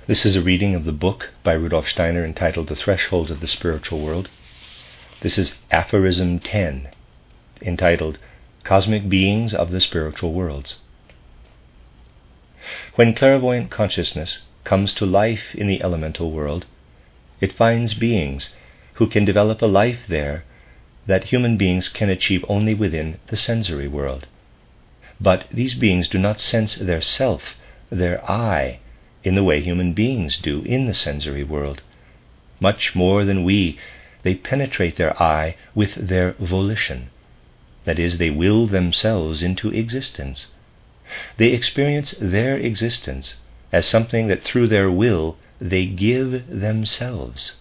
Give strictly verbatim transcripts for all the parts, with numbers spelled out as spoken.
This is a reading of the book by Rudolf Steiner entitled The Threshold of the Spiritual World. This is Aphorism ten, entitled Cosmic Beings of the Spiritual Worlds. When clairvoyant consciousness comes to life in the elemental world, it finds beings who can develop a life there that human beings can achieve only within the sensory world. But these beings do not sense their self, their I, in the way human beings do in the sensory world. Much more than we, they penetrate their I with their volition. That is, they will themselves into existence. They experience their existence as something that through their will they give themselves.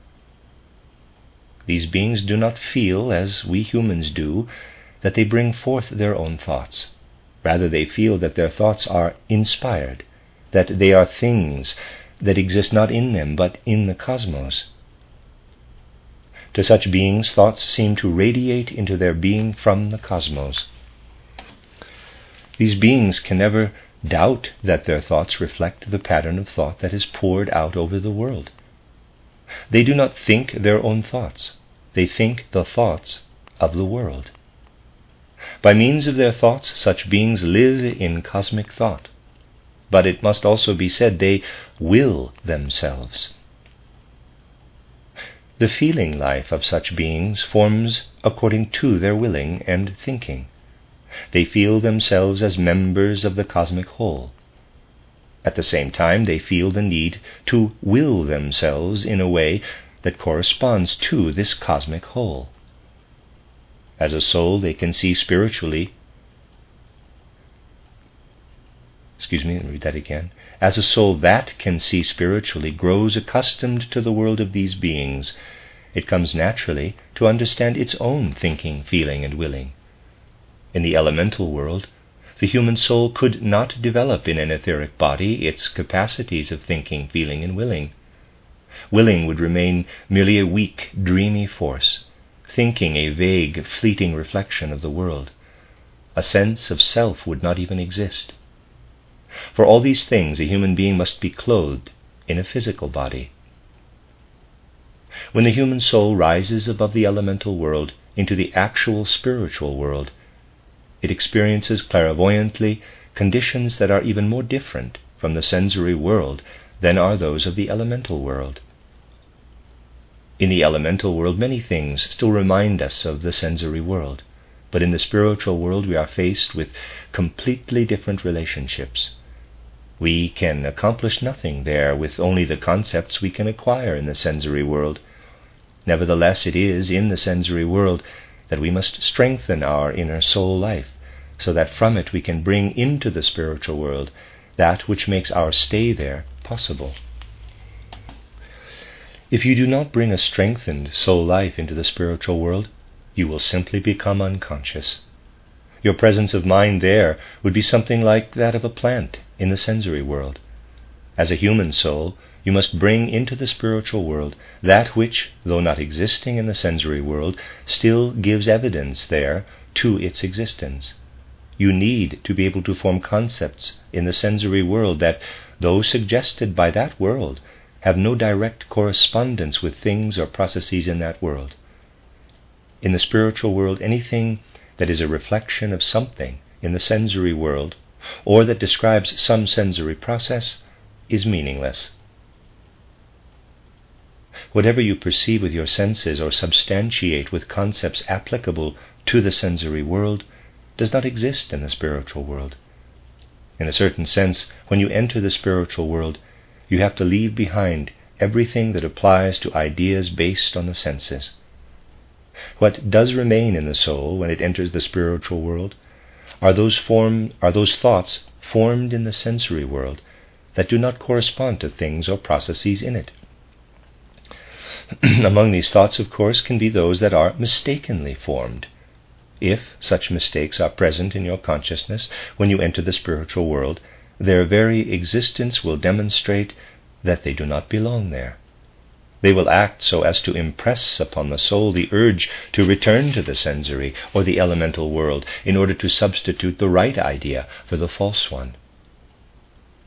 These beings do not feel, as we humans do, that they bring forth their own thoughts. Rather, they feel that their thoughts are inspired, that they are things that exist not in them but in the cosmos. To such beings, thoughts seem to radiate into their being from the cosmos. These beings can never doubt that their thoughts reflect the pattern of thought that is poured out over the world. They do not think their own thoughts. They think the thoughts of the world. By means of their thoughts, such beings live in cosmic thought. But it must also be said they will themselves. The feeling life of such beings forms according to their willing and thinking. They feel themselves as members of the cosmic whole. At the same time, they feel the need to will themselves in a way that corresponds to this cosmic whole. As a soul, they can see spiritually. Excuse me, let me read that again. As a soul that can see spiritually grows accustomed to the world of these beings, it comes naturally to understand its own thinking, feeling, and willing. In the elemental world, the human soul could not develop in an etheric body its capacities of thinking, feeling, and willing. Willing would remain merely a weak, dreamy force, thinking a vague, fleeting reflection of the world. A sense of self would not even exist. For all these things, a human being must be clothed in a physical body. When the human soul rises above the elemental world into the actual spiritual world, it experiences clairvoyantly conditions that are even more different from the sensory world than are those of the elemental world. In the elemental world, many things still remind us of the sensory world, but in the spiritual world we are faced with completely different relationships. We can accomplish nothing there with only the concepts we can acquire in the sensory world. Nevertheless, it is in the sensory world that we must strengthen our inner soul life, so that from it we can bring into the spiritual world that which makes our stay there possible. If you do not bring a strengthened soul life into the spiritual world, you will simply become unconscious. Your presence of mind there would be something like that of a plant in the sensory world. As a human soul, you must bring into the spiritual world that which, though not existing in the sensory world, still gives evidence there to its existence. You need to be able to form concepts in the sensory world that, though suggested by that world, have no direct correspondence with things or processes in that world. In the spiritual world, anything that is a reflection of something in the sensory world, or that describes some sensory process, is meaningless. Whatever you perceive with your senses or substantiate with concepts applicable to the sensory world does not exist in the spiritual world. In a certain sense, when you enter the spiritual world, you have to leave behind everything that applies to ideas based on the senses. What does remain in the soul when it enters the spiritual world are those form are those thoughts formed in the sensory world that do not correspond to things or processes in it. Among these thoughts, of course, can be those that are mistakenly formed. If such mistakes are present in your consciousness when you enter the spiritual world, their very existence will demonstrate that they do not belong there. They will act so as to impress upon the soul the urge to return to the sensory or the elemental world in order to substitute the right idea for the false one.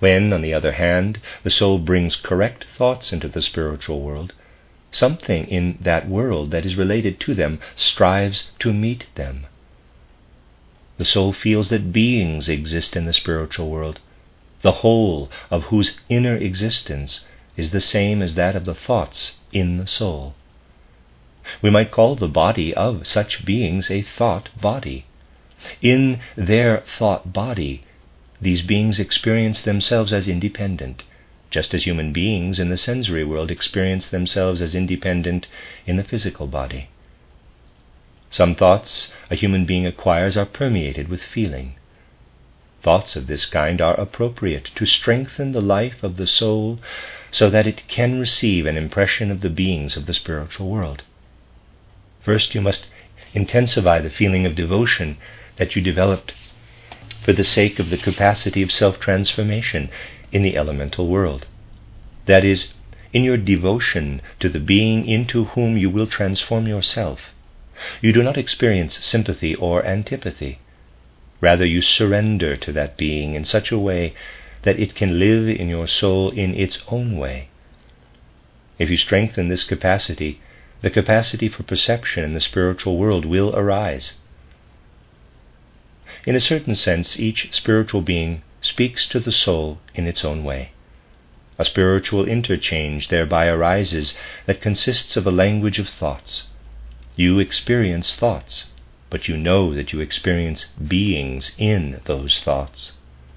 When, on the other hand, the soul brings correct thoughts into the spiritual world, something in that world that is related to them strives to meet them. The soul feels that beings exist in the spiritual world, the whole of whose inner existence is the same as that of the thoughts in the soul. We might call the body of such beings a thought body. In their thought body, these beings experience themselves as independent, just as human beings in the sensory world experience themselves as independent in the physical body. Some thoughts a human being acquires are permeated with feeling. Thoughts of this kind are appropriate to strengthen the life of the soul so that it can receive an impression of the beings of the spiritual world. First, you must intensify the feeling of devotion that you developed for the sake of the capacity of self-transformation in the elemental world. That is, in your devotion to the being into whom you will transform yourself, you do not experience sympathy or antipathy. Rather, you surrender to that being in such a way that it can live in your soul in its own way. If you strengthen this capacity, the capacity for perception in the spiritual world will arise. In a certain sense, each spiritual being speaks to the soul in its own way. A spiritual interchange thereby arises that consists of a language of thoughts. You experience thoughts, but you know that you experience beings in those thoughts.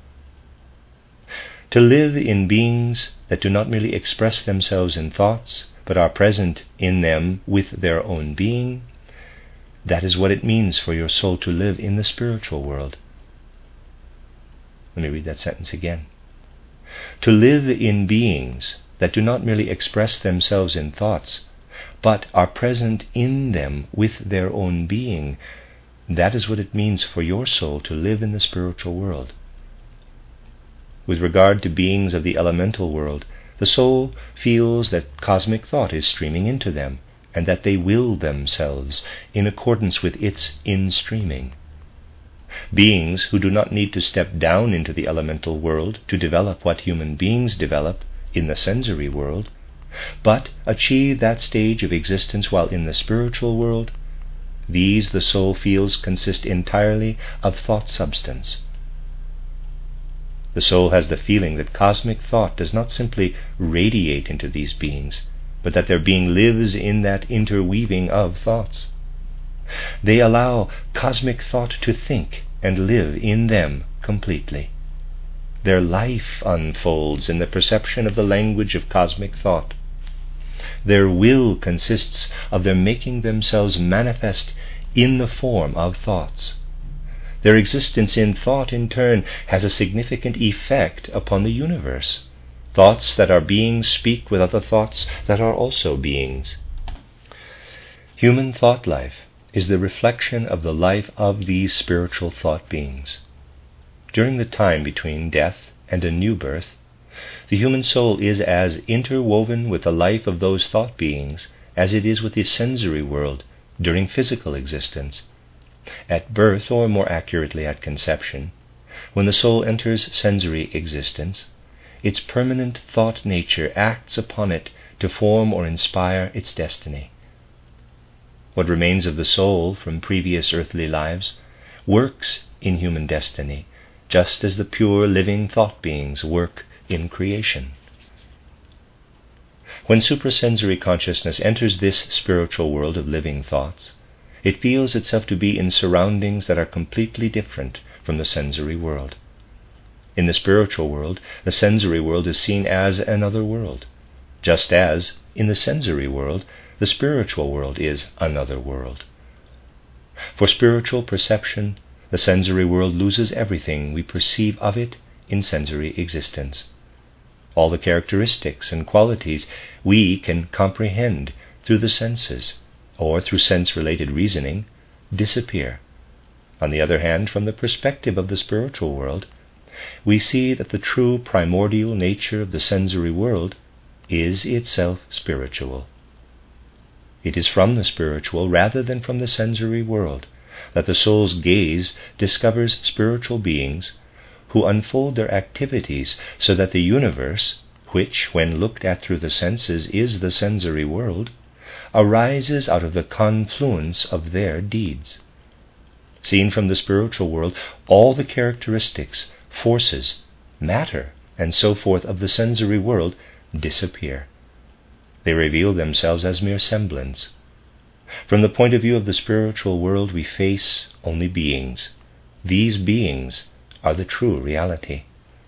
To live in beings that do not merely express themselves in thoughts, but are present in them with their own being, that is what it means for your soul to live in the spiritual world. Let me read that sentence again. To live in beings that do not merely express themselves in thoughts, but are present in them with their own being, that is what it means for your soul to live in the spiritual world. With regard to beings of the elemental world, the soul feels that cosmic thought is streaming into them, and that they will themselves in accordance with its in-streaming. Beings who do not need to step down into the elemental world to develop what human beings develop in the sensory world, but achieve that stage of existence while in the spiritual world, these the soul feels consist entirely of thought substance. The soul has the feeling that cosmic thought does not simply radiate into these beings, but that their being lives in that interweaving of thoughts. They allow cosmic thought to think and live in them completely. Their life unfolds in the perception of the language of cosmic thought. Their will consists of their making themselves manifest in the form of thoughts. Their existence in thought, in turn, has a significant effect upon the universe. Thoughts that are beings speak with other thoughts that are also beings. Human thought life is the reflection of the life of these spiritual thought beings. During the time between death and a new birth, the human soul is as interwoven with the life of those thought beings as it is with the sensory world during physical existence. At birth, or more accurately at conception, when the soul enters sensory existence, its permanent thought nature acts upon it to form or inspire its destiny. What remains of the soul from previous earthly lives works in human destiny, just as the pure living thought beings work in creation. When suprasensory consciousness enters this spiritual world of living thoughts, it feels itself to be in surroundings that are completely different from the sensory world. In the spiritual world, the sensory world is seen as another world, just as, in the sensory world, the spiritual world is another world. For spiritual perception, the sensory world loses everything we perceive of it in sensory existence. All the characteristics and qualities we can comprehend through the senses, or through sense-related reasoning, disappear. On the other hand, from the perspective of the spiritual world, we see that the true primordial nature of the sensory world is itself spiritual. It is from the spiritual, rather than from the sensory world, that the soul's gaze discovers spiritual beings who unfold their activities so that the universe, which, when looked at through the senses, is the sensory world, arises out of the confluence of their deeds. Seen from the spiritual world, all the characteristics, forces, matter, and so forth of the sensory world disappear. They reveal themselves as mere semblance. From the point of view of the spiritual world, we face only beings. These beings are the true reality.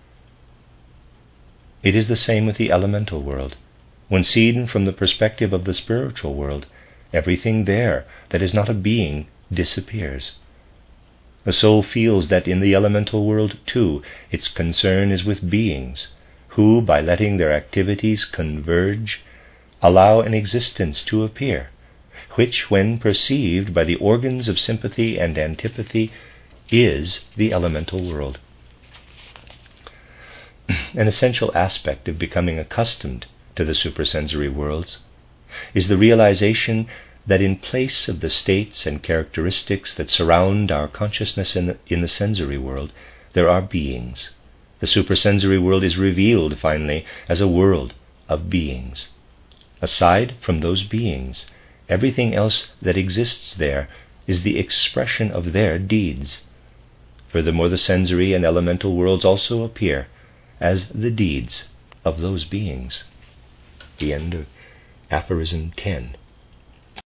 It is the same with the elemental world. When seen from the perspective of the spiritual world, everything there that is not a being disappears. The soul feels that in the elemental world, too, its concern is with beings, who, by letting their activities converge, allow an existence to appear, which, when perceived by the organs of sympathy and antipathy, is the elemental world. An essential aspect of becoming accustomed to the supersensory worlds is the realization that in place of the states and characteristics that surround our consciousness in the, in the sensory world, there are beings. The supersensory world is revealed, finally, as a world of beings. Aside from those beings, everything else that exists there is the expression of their deeds. Furthermore, the sensory and elemental worlds also appear as the deeds of those beings. The end of Aphorism ten.